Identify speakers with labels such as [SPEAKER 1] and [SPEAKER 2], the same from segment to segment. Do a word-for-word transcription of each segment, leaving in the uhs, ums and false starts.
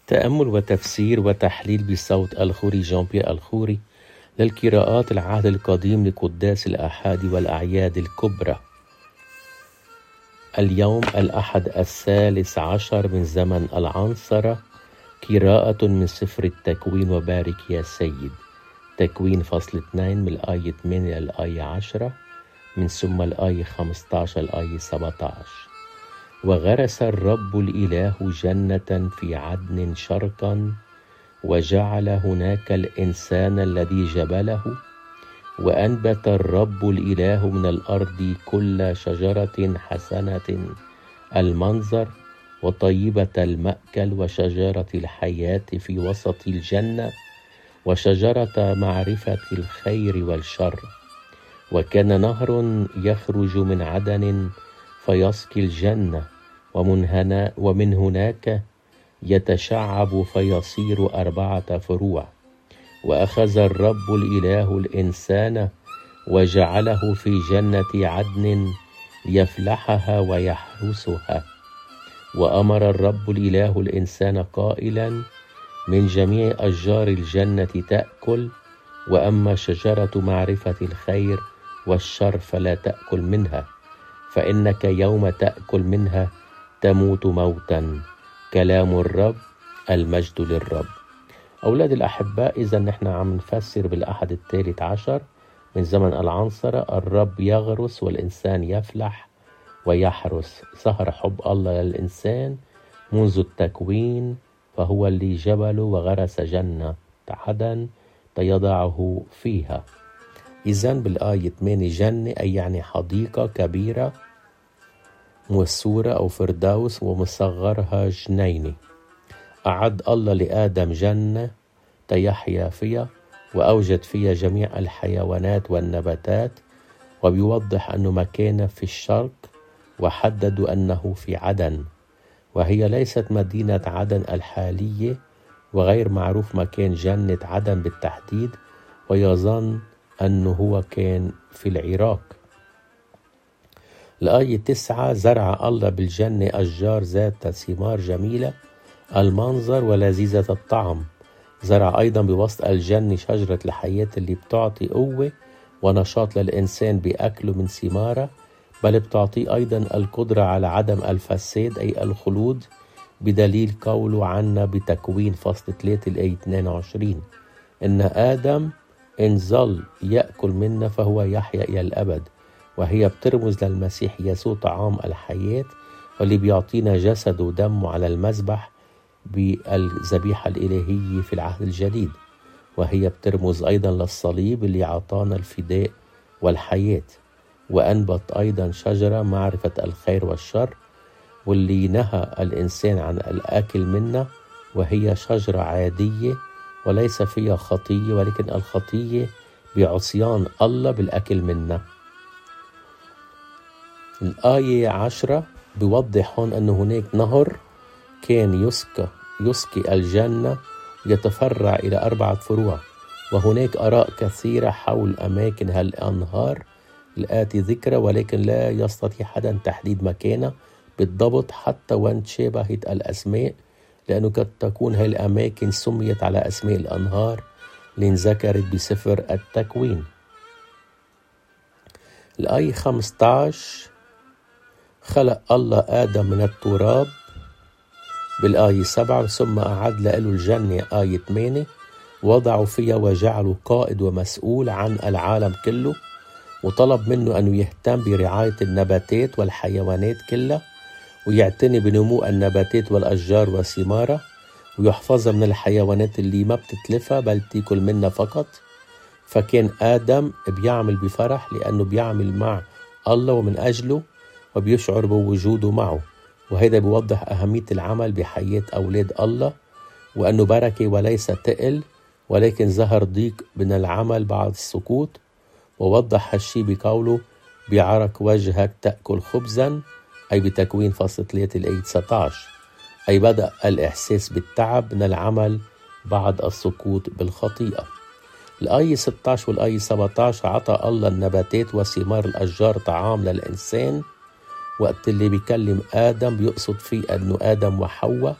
[SPEAKER 1] تأمل وتفسير وتحليل بصوت الخوري جان بيير الخوري للقراءات العهد القديم لقداس الآحاد والأعياد الكبرى. اليوم الأحد الثالث عشر من زمن العنصرة، قراءة من سفر التكوين. وبارك يا سيد. تكوين فصل اثنين من الآية ثمانية للآية عشرة، من ثم الآية خمسة عشر للآية سبعة عشر. وغرس الرب الإله جنة في عدن شرقا، وجعل هناك الإنسان الذي جبله. وأنبت الرب الإله من الأرض كل شجرة حسنة المنظر وطيبة المأكل، وشجرة الحياة في وسط الجنة، وشجرة معرفة الخير والشر. وكان نهر يخرج من عدن فيسقي الجنة، ومن, هنا ومن هناك يتشعب فيصير أربعة فروع. وأخذ الرب الإله الإنسان وجعله في جنة عدن ليفلحها ويحرسها. وأمر الرب الإله الإنسان قائلا: من جميع أشجار الجنة تأكل، وأما شجرة معرفة الخير والشر فلا تأكل منها، فإنك يوم تأكل منها تموت موتا. كلام الرب. المجد للرب. أولاد الأحباء، إذا نحن عم نفسر بالأحد الثالث عشر من زمن العنصرة، الرب يغرس والإنسان يفلح ويحرس. ظهر حب الله للإنسان منذ التكوين، فهو اللي جبله وغرس جنة عدن ليضعه فيها. إذا بالآية ثمانية جنة أي يعني حديقة كبيرة مسورة أو فردوس ومصغرها جنينة. أعد الله لآدم جنة تيحيا فيها، وأوجد فيها جميع الحيوانات والنباتات، وبيوضح أنه مكانه في الشرق، وحددوا أنه في عدن، وهي ليست مدينة عدن الحالية، وغير معروف مكان جنة عدن بالتحديد، ويظن أنه هو كان في العراق. الآية تسعة: زرع الله بالجنة أشجار ذات ثمار جميلة المنظر ولذيذة الطعم. زرع أيضا بوسط الجنة شجرة الحياة اللي بتعطي قوة ونشاط للإنسان بأكله من ثمارة، بل بتعطيه أيضا القدرة على عدم الفساد أي الخلود، بدليل قوله عنا بتكوين فصل ثلاثة الآية اثنين وعشرين: إن آدم إن ظل يأكل منا فهو يحيا إلى الأبد. وهي بترمز للمسيح يسوع طعام الحياة، واللي بيعطينا جسد ودمه على المذبح بالذبيحة الإلهية في العهد الجديد. وهي بترمز أيضا للصليب اللي عطانا الفداء والحياة. وأنبت أيضا شجرة معرفة الخير والشر، واللي نهى الإنسان عن الأكل منها، وهي شجرة عادية وليس فيها خطية، ولكن الخطية بعصيان الله بالأكل منها. الآية عشرة بيوضح هون أن هناك نهر كان يسقي يسقي الجنة يتفرع إلى أربعة فروع، وهناك آراء كثيرة حول أماكن هالأنهار الآتي ذكرى، ولكن لا يستطيع حدا تحديد مكانها بالضبط حتى وان تشابهت الأسماء، لأنه قد تكون هاي الأماكن سميت على أسماء الأنهار اللي انذكرت بسفر التكوين. الآية خمسة عشر: خلق الله آدم من التراب. بالآية سبعة: ثم أعد له الجنة. آية ثمانية: وضعوا فيها وجعلوا قائد ومسؤول عن العالم كله، وطلب منه أنه يهتم برعاية النباتات والحيوانات كلها، ويعتني بنمو النباتات والأشجار وثمارها، ويحفظها من الحيوانات اللي ما بتتلفها بل تاكل منها فقط. فكان آدم بيعمل بفرح لأنه بيعمل مع الله ومن أجله، وبيشعر بوجوده معه. وهذا بيوضح أهمية العمل بحياة أولاد الله، وأنه بركة وليس تقل، ولكن ظهر ضيق من العمل بعد السقوط. ووضح هالشي بقوله: بعرق وجهك تأكل خبزا، أي بتكوين فصل ثلاثة الآية تسعة عشر، أي بدأ الإحساس بالتعب من العمل بعد السقوط بالخطيئة. الآية ستة عشر والآية سبعة عشر: عطى الله النباتات وثمار الأشجار طعام للإنسان. وقت اللي بيكلم آدم بيقصد فيه أنه آدم وحواء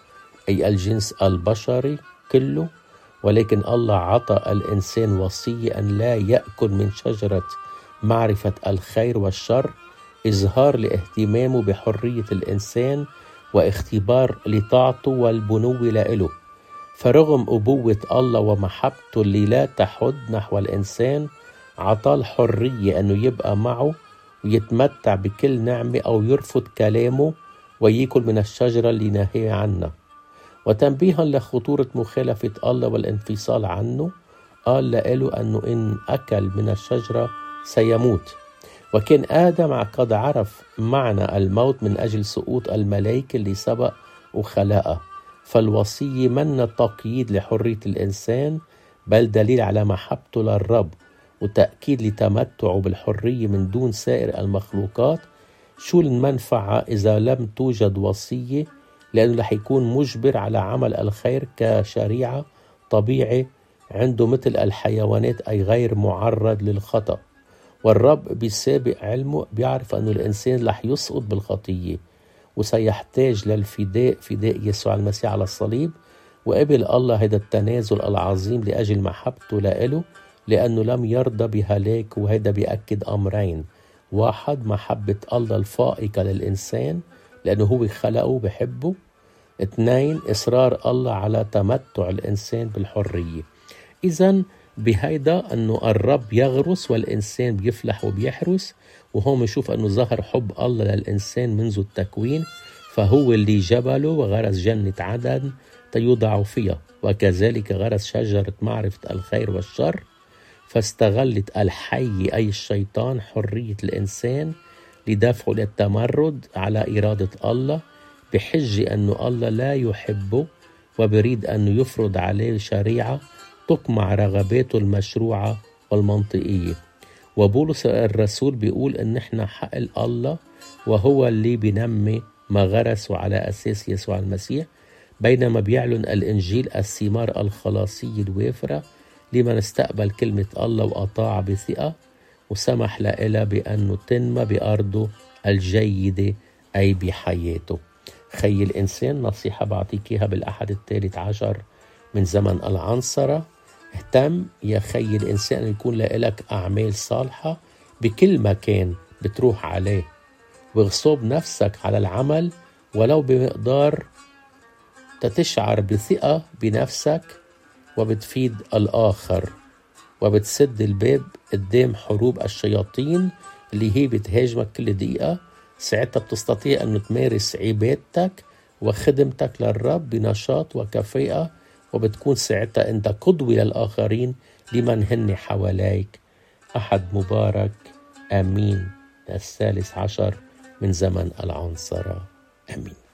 [SPEAKER 1] أي الجنس البشري كله، ولكن الله عطى الإنسان وصية أن لا يأكل من شجرة معرفة الخير والشر، إظهار لاهتمامه بحرية الإنسان واختبار لطاعته والبنو له. فرغم أبوة الله ومحبته اللي لا تحد نحو الإنسان، عطاه الحرية أنه يبقى معه ويتمتع بكل نعمة أو يرفض كلامه ويأكل من الشجرة اللي نهي عنها. وتنبيها لخطورة مخالفة الله والانفصال عنه، قال له أنه إن أكل من الشجرة سيموت. وكان آدم قد عرف معنى الموت من أجل سقوط الملائكة اللي سبق وخلقها. فالوصية من تقييد لحرية الإنسان، بل دليل على محبته للرب وتأكيد لتمتعه بالحرية من دون سائر المخلوقات. شو المنفعة إذا لم توجد وصية؟ لأنه رح يكون مجبر على عمل الخير كشريعة طبيعي عنده مثل الحيوانات، أي غير معرض للخطأ. والرب بسابق علمه بيعرف أنه الإنسان رح يسقط بالخطية وسيحتاج للفداء، فداء يسوع المسيح على الصليب. وقبل الله هذا التنازل العظيم لأجل محبته لإله، لأنه لم يرضى بهلاك. وهذا بيأكد أمرين: واحد، محبة الله الفائقة للإنسان لأنه هو خلقه وبحبه. اثنين، إصرار الله على تمتع الإنسان بالحرية. إذن بهيدا أنه الرب يغرس والإنسان بيفلح وبيحرس. وهون نشوف أنه ظهر حب الله للإنسان منذ التكوين، فهو اللي جبله وغرس جنة عدن تيوضع فيها، وكذلك غرس شجرة معرفة الخير والشر. فاستغلت الحي أي الشيطان حرية الإنسان لدفعه للتمرد على إرادة الله، بحجة أنه الله لا يحبه وبريد أنه يفرض عليه شريعة تقمع رغباته المشروعة والمنطقية. وبولس الرسول بيقول أن احنا حقل الله، وهو اللي بنمي ما غرسه على أساس يسوع المسيح، بينما بيعلن الإنجيل الثمار الخلاصية الوافرة لمن استقبل كلمة الله وأطاع بثقة وسمح لها بأنه تنمى بأرضه الجيدة أي بحياته. خي الإنسان، نصيحة بعطيكيها بالأحد الثالث عشر من زمن العنصرة: اهتم يا خي الإنسان أن يكون لك أعمال صالحة بكل مكان بتروح عليه، واغصب نفسك على العمل ولو بمقدار تتشعر بثقة بنفسك وبتفيد الآخر، وبتسد الباب قدام حروب الشياطين اللي هي بتهاجمك كل دقيقة. ساعتها بتستطيع أن تمارس عبادتك وخدمتك للرب بنشاط وكفاءة، وبتكون ساعتها أنت قدوة للآخرين لمن هن حواليك. أحد مبارك، آمين. الثالث عشر من زمن العنصرة، آمين.